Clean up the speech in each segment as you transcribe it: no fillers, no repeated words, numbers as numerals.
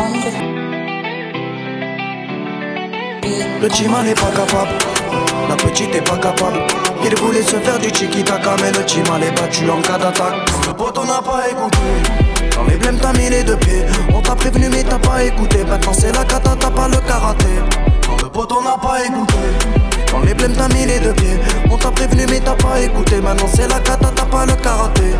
Le Chima n'est pas capable, la petite est pas capable. Il voulait se faire du tiki-taka, mais le Chima l'est battu en cas d'attaque. Le poteau n'a pas écouté, dans les blèmes t'as mis les deux pieds. On t'a prévenu mais t'as pas écouté, maintenant c'est la kata, t'as pas le karaté. Quand le poteau n'a pas écouté, dans les blèmes t'as mis les deux pieds. On t'a prévenu mais t'as pas écouté, maintenant c'est la kata, t'as pas le karaté.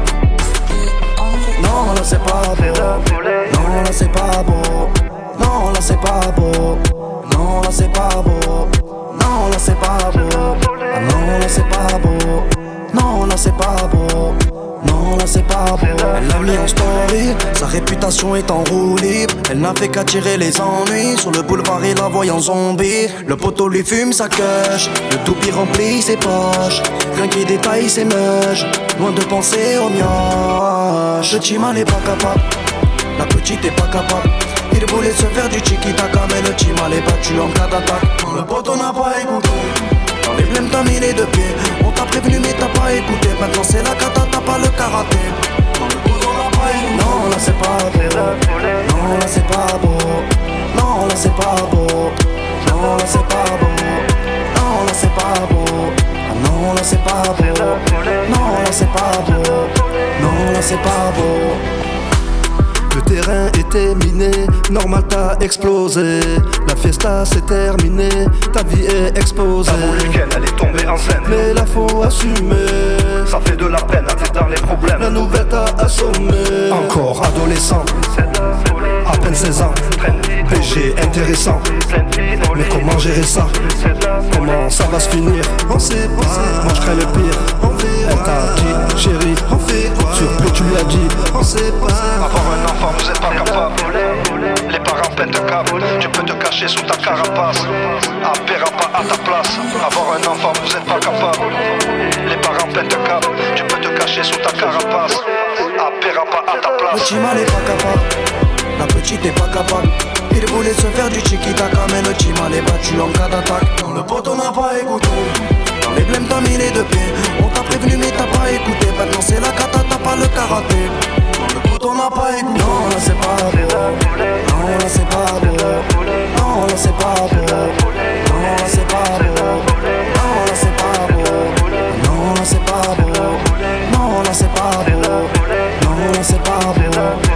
Non là c'est pas beau, non là c'est pas beau, non là c'est pas beau, non là c'est pas beau, non là c'est pas beau, ah non là c'est pas beau, non là c'est pas beau, non là c'est pas beau. Elle l'a mis en story, sa réputation est en roue libre. Elle n'a fait qu'attirer les ennuis, sur le boulevard il la voit en zombie. Le poteau lui fume sa queuche, le toupie remplit ses poches. Rien qui détaille ses mèches, loin de penser au mioche. Le Chima n'est pas capable, la petite est pas capable. Il voulait se faire du tiki-taka, mais le Chima l'est battu en cas d'attaque. Quand le poteau n'a pas écouté, dans les blèmes t'as mis les deux pieds. On t'a prévenu mais t'as pas écouté, maintenant c'est la kata, t'as pas le karaté. Quand le poteau n'a pas écouté, non là c'est pas beau, non là c'est pas beau, non là c'est pas beau, non là c'est pas beau, non là c'est pas beau, ah non là c'est pas beau, non là c'est pas beau, non là c'est pas beau. Le terrain était miné, normal t'as explosé. La fiesta s'est terminée, ta vie est exposée. T'as voulu qu'elle, elle est tombée enceinte, mais là faut assumer. Ça fait de la peine, t'es dans les problèmes. La nouvelle t'a assommé. Encore adolescent, à peine 16 ans. PG intéressant, mais comment gérer ça? Comment ça va se finir? On sait pas, moi je crains le pire. Elle t'a dit, chérie, on fait quoi? Surtout tu lui as dit, on sait pas. Avoir un enfant, vous êtes pas capable. Les parents pètent un câble, tu peux te cacher sous ta carapace. Appaiera pas à ta place. Avoir un enfant, vous êtes pas capable. Les parents pètent un câble, tu peux te cacher sous ta carapace. Appaiera pas à ta place. Le Chima n'est pas capable, la petite est pas capable. Il voulait se faire du tiki-taka, mais le Chima l'est battu en cas d'attaque. Quand le poteau n'a pas écouté, dans les blèmes t'as mis les deux pieds. On t'a prévenu mais t'as pas écouté, maintenant c'est la kata, t'as pas le karaté. Quand le poteau n'a pas écouté, non là c'est pas beau, non là c'est pas beau, non là c'est pas beau, non là c'est pas beau, non là c'est pas beau, non là c'est pas beau, non là c'est pas beau, non là c'est pas beau.